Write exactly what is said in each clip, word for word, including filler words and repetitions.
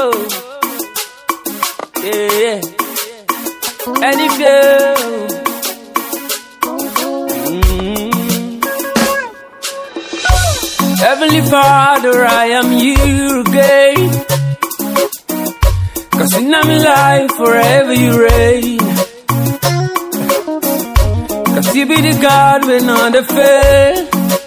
Yeah, yeah. And if you mm. Heavenly Father, I am you again. Cause in my life forever you reign. Cause you be the God when none the fail.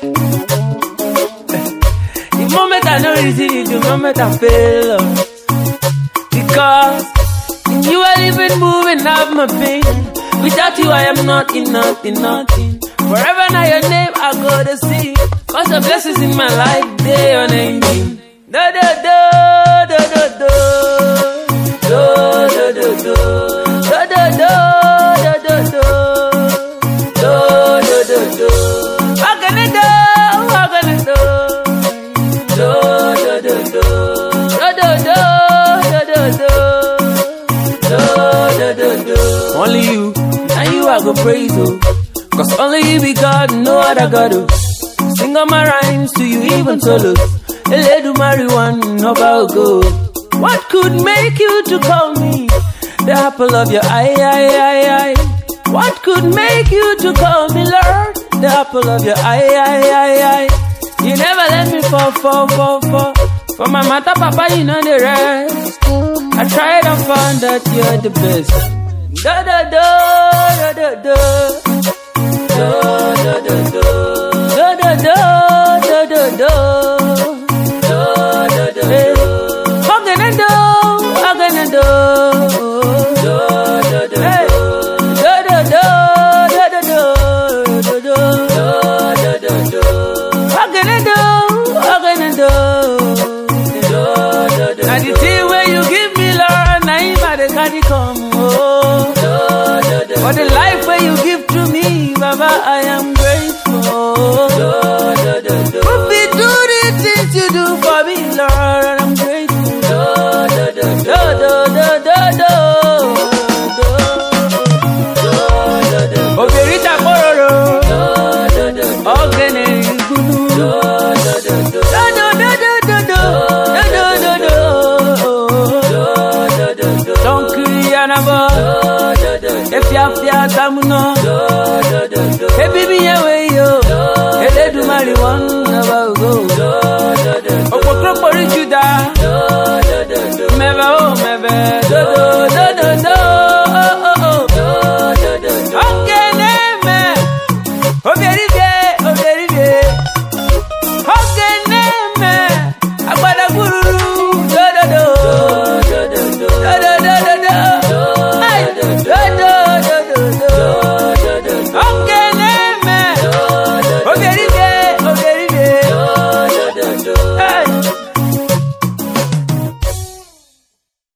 The moment I know it's easy, the moment I fail. Because you are even moving up my pain. Without you I am nothing, nothing, nothing. Forever now your name I go to see. Cause the blessings in my life, they are naming. Do do do, do do do. Do do do do. Do do do, do do do. Do do do do. What can I do? What can I do? Do do do do. Do do do, do do do. Only you, and you I go praise you. Cause only you be God, no other God. Sing all my rhymes to you even solo. Ele do marry one, no about go. What could make you to call me the apple of your eye, eye, eye, eye? What could make you to call me Lord, the apple of your eye, eye, eye, eye? You never let me fall, fall, fall, fall. For my mother, papa, you know the rest. I tried and found that you're the best. Da da da da da da da da da da da da da da da da da da. What can I do? What can I do? Da da da da da da da da da da da. What can I do? What can I do? And the thing where you give me, Lord, now you better carry come. For the life where you give to me, Baba, I am grateful. If you do the things you do for me, Lord, I'm grateful. Do, do, do, do, do, do, do. Oberita Kororo, Ogene Gunu, do, do, do, do, do, do, do. Don't cry, if you have the atamuno, hey baby, away yo, hey they do marry one about go. Okokro pori juda, meva oh meva, do do do do do. Okay name, oh very good, oh very good. Okay name, agbada guru, do do do, do do do, do do do do. Okay,